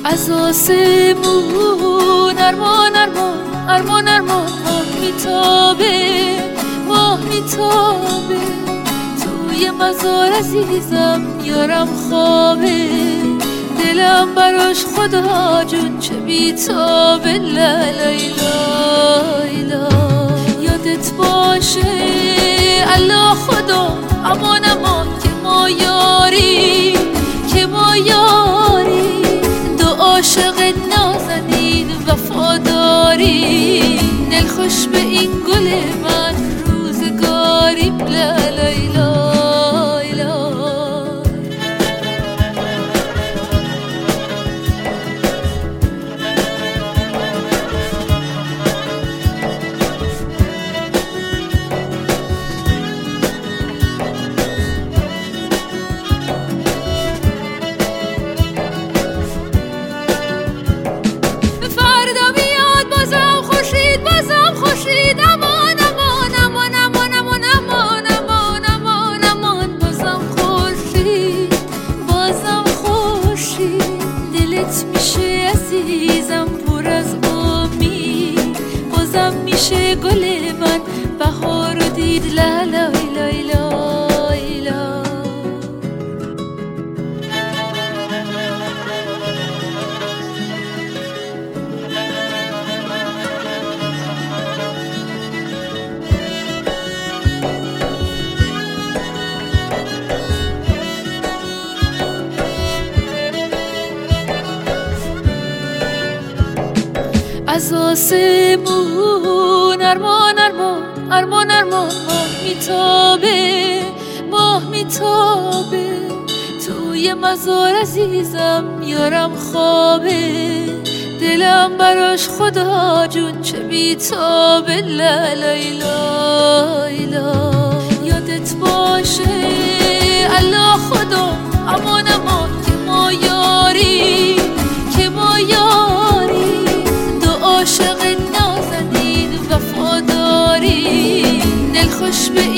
از آسمون ارمان ارمان ارمان ارمان ماه میتابه ماه میتابه توی مزار عزیزم یارم خوابه دلم براش خدا جون چه بیتابه لا لیلا یادت باشه الله خدا امان امان که ما یاری که ما یاری دو عاشق نازنین وفاداری دلخوش به این گل من روزگاری لا لیلا گل من بهار رو دید لا لا لا لا لا از آسمون ارمان ارمان ارمان ارمان ماه میتابه ماه میتابه توی مزار عزیزم یارم خوابه دلم براش خدا جون چه بیتابه لا لیلا یادت باشه الله خدا امان امان که ما یاری که ما یاری دو عاشق نازنین وفاداری دلخوش به